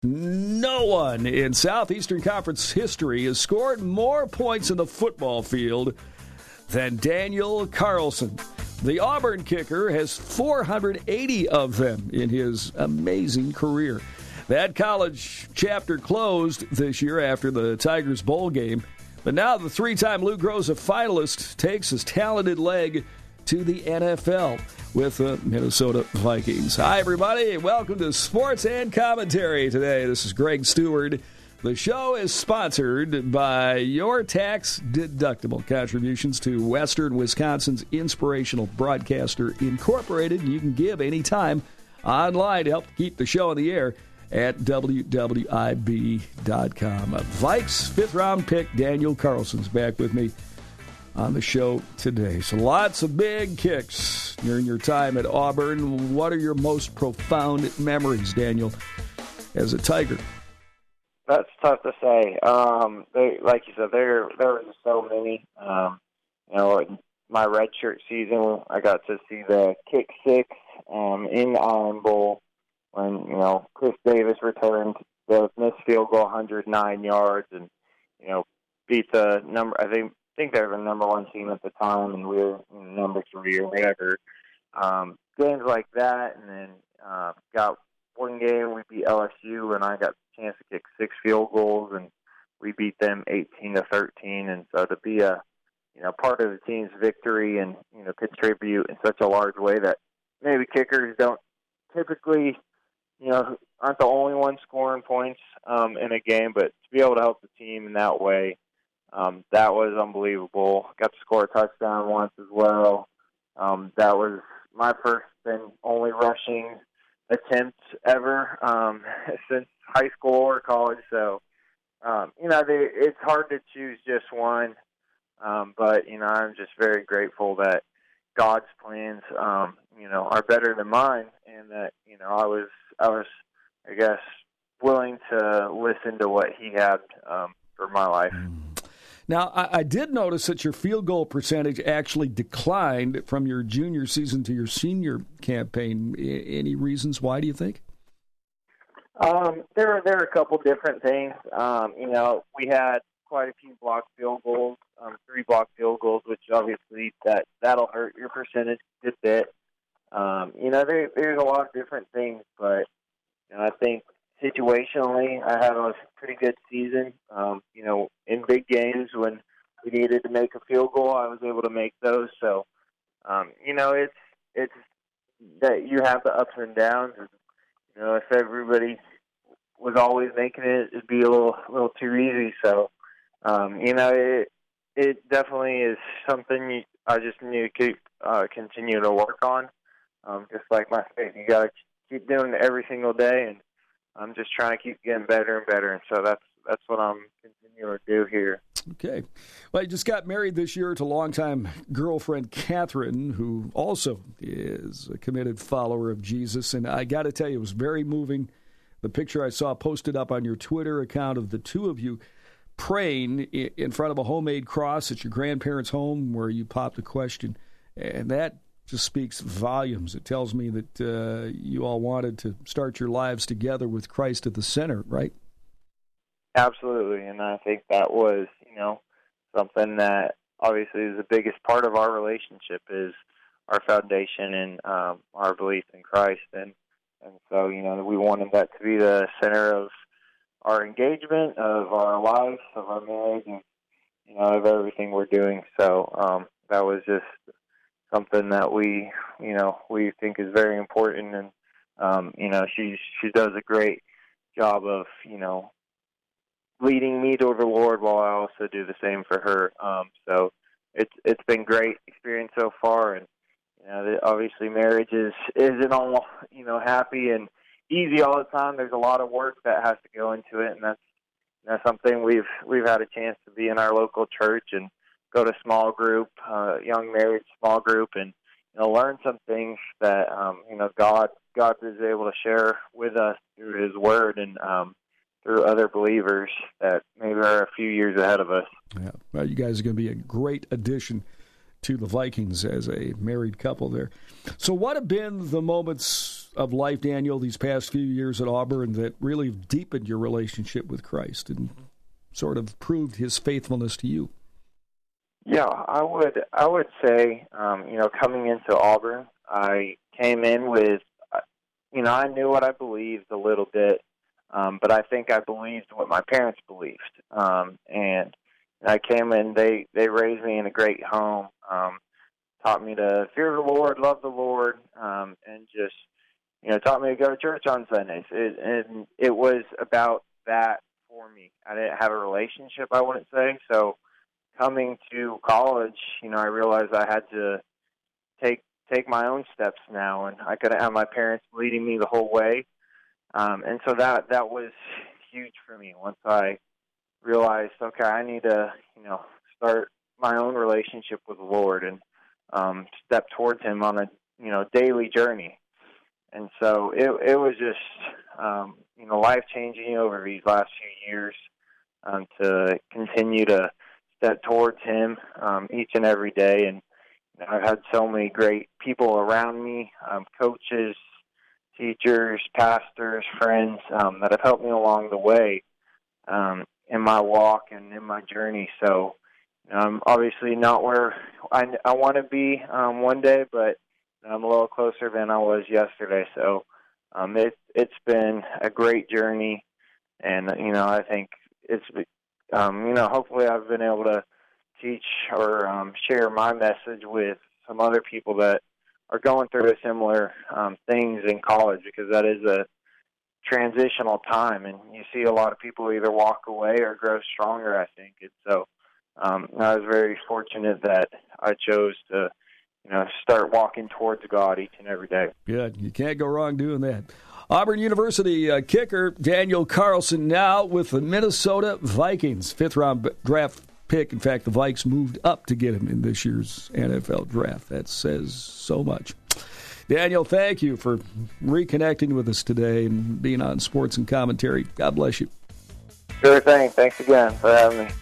No one in Southeastern Conference history has scored more points in the football field than Daniel Carlson. The Auburn kicker has 480 of them in his amazing career. That college chapter closed this year after the Tigers bowl game, but now the three-time Lou Groza finalist takes his talented leg to the NFL with the Minnesota Vikings. Hi, everybody. Welcome to Sports and Commentary today. This is Greg Stewart. The show is sponsored by your tax-deductible contributions to Western Wisconsin's Inspirational Broadcaster Incorporated. You can give anytime online to help keep the show on the air at WWIB.com. Vikes fifth-round pick Daniel Carlson's back with me on the show today. So lots of big kicks during your time at Auburn. What are your most profound memories, Daniel, as a Tiger? That's tough to say. Like you said, there were just so many. My redshirt season, I got to see the kick six in the Iron Bowl when Chris Davis returned the missed field goal 109 yards and beat the number. I think they were the number one team at the time, and we were number 3 or whatever. Games like that, and then got one game we beat LSU, and I got the chance to kick 6 field goals, and we beat them 18-13. And so to be a part of the team's victory and contribute in such a large way that maybe kickers don't typically aren't the only ones scoring points in a game, but to be able to help the team in that way. That was unbelievable. Got to score a touchdown once as well. That was my first and only rushing attempt ever since high school or college. So, it's hard to choose just one. But I'm just very grateful that God's plans, are better than mine, and that I was, I guess, willing to listen to what He had for my life. Now, I did notice that your field goal percentage actually declined from your junior season to your senior campaign. Any reasons why, do you think? There are a couple different things. We had quite a few blocked field goals, 3 blocked field goals, which obviously that'll hurt your percentage a good bit. There's a lot of different things, but I think situationally, I had a pretty good season. In big games when we needed to make a field goal, I was able to make those. So, it's that you have the ups and downs. If everybody was always making it, it'd be a little too easy. So, it definitely is something I just need to continue to work on. Just like my faith, you got to keep doing it every single day, and I'm just trying to keep getting better and better, and so that's what I'm continuing to do here. Okay. Well, you just got married this year to longtime girlfriend Catherine, who also is a committed follower of Jesus, and I got to tell you, it was very moving. The picture I saw posted up on your Twitter account of the two of you praying in front of a homemade cross at your grandparents' home where you popped a question, and that just speaks volumes. It tells me that you all wanted to start your lives together with Christ at the center, right? Absolutely, and I think that was, something that obviously is the biggest part of our relationship is our foundation and our belief in Christ, and so, we wanted that to be the center of our engagement, of our life, of our marriage, and, of everything we're doing. So that was just something that we think is very important, and she does a great job of leading me to the Lord while I also do the same for her. So it's been great experience so far, and obviously marriage isn't all happy and easy all the time. There's a lot of work that has to go into it, and that's something we've had a chance to be in our local church and go to small group, young married small group, and learn some things that God is able to share with us through His Word and through other believers that maybe are a few years ahead of us. Yeah, well, you guys are going to be a great addition to the Vikings as a married couple there. So, what have been the moments of life, Daniel, these past few years at Auburn that really deepened your relationship with Christ and sort of proved his faithfulness to you? Yeah, I would say, coming into Auburn, I came in with, I knew what I believed a little bit, but I think I believed what my parents believed. And I came in, they raised me in a great home, taught me to fear the Lord, love the Lord, and just, taught me to go to church on Sundays. And it was about that for me. I didn't have a relationship, I wouldn't say. So coming to college, I realized I had to take my own steps now, and I couldn't have my parents leading me the whole way. And so that was huge for me once I realized, okay, I need to, start my own relationship with the Lord and step towards him on a, daily journey. And so it was just, life-changing over these last few years to continue to step towards him each and every day. And I've had so many great people around me, coaches, teachers, pastors, friends that have helped me along the way in my walk and in my journey. So I'm obviously not where I want to be one day, but I'm a little closer than I was yesterday. So it's been a great journey, and I think it's hopefully I've been able to teach or share my message with some other people that are going through similar things in college, because that is a transitional time, and you see a lot of people either walk away or grow stronger, I think. And so I was very fortunate that I chose to start walking towards God each and every day. Good. You can't go wrong doing that. Auburn University kicker Daniel Carlson now with the Minnesota Vikings. 5th-round draft pick. In fact, the Vikes moved up to get him in this year's NFL draft. That says so much. Daniel, thank you for reconnecting with us today and being on Sports and Commentary. God bless you. Sure thing. Thanks again for having me.